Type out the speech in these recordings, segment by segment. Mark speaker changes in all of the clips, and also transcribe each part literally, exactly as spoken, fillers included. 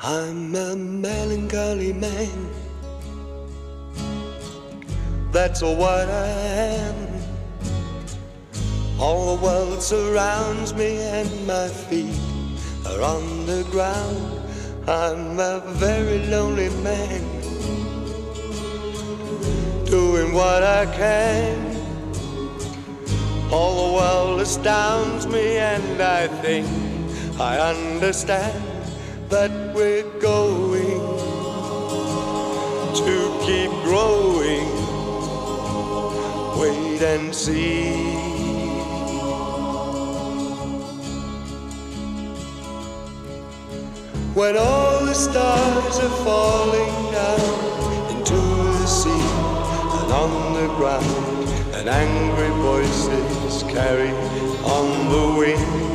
Speaker 1: I'm a melancholy man, that's what I am. All the world surrounds me and my feet are on the ground. I'm a very lonely man, doing what I can. All the world astounds me and I think I understand that we're going to keep growing. Wait and see. When all the stars are falling down into the sea and on the ground, and angry voices carry on the wind,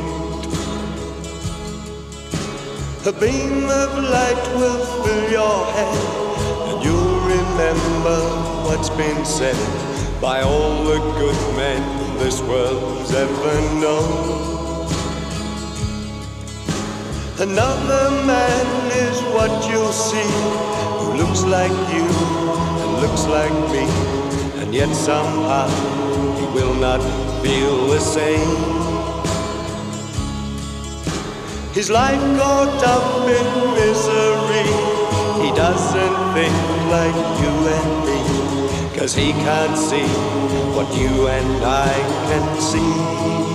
Speaker 1: a beam of light will fill your head, and you'll remember what's been said by all the good men this world's ever known. Another man is what you'll see, who looks like you and looks like me, and yet somehow he will not feel the same. His life caught up in misery, he doesn't think like you and me, 'cause he can't see what you and I can see.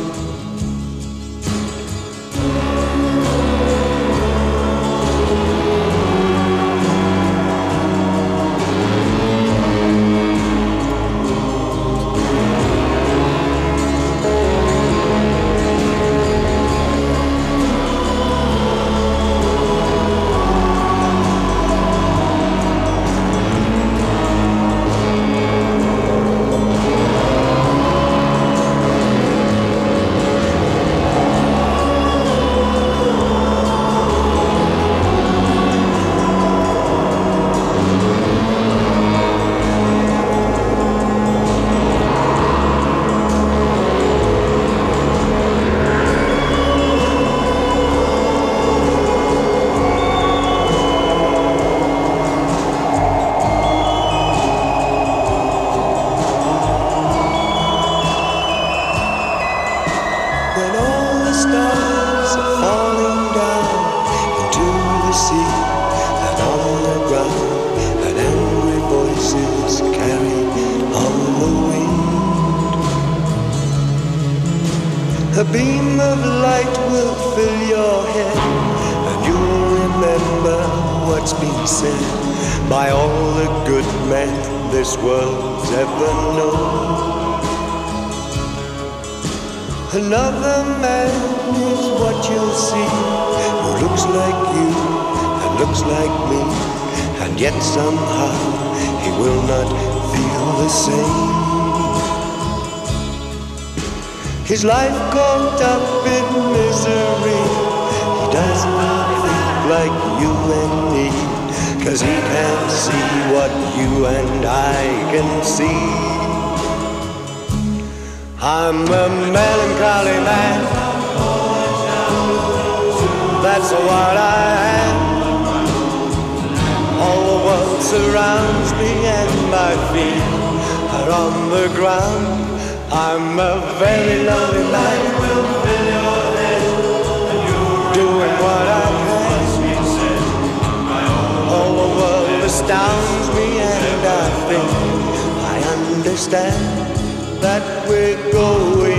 Speaker 1: When all the stars are falling down into the sea and on the ground, and angry voices carry on the wind, a beam of light will fill your head, and you'll remember what's been said by all the good men this world's ever known. Another man is what you'll see, who looks like you and looks like me, and yet somehow he will not feel the same. His life caught up in misery, he does not think like you and me, 'cause he can't see what you and I can see. I'm a melancholy man, that's what I am. All the world surrounds me and my feet are on the ground. I'm a very lonely man, doing what I can. All the world astounds me and I think I understand that we're going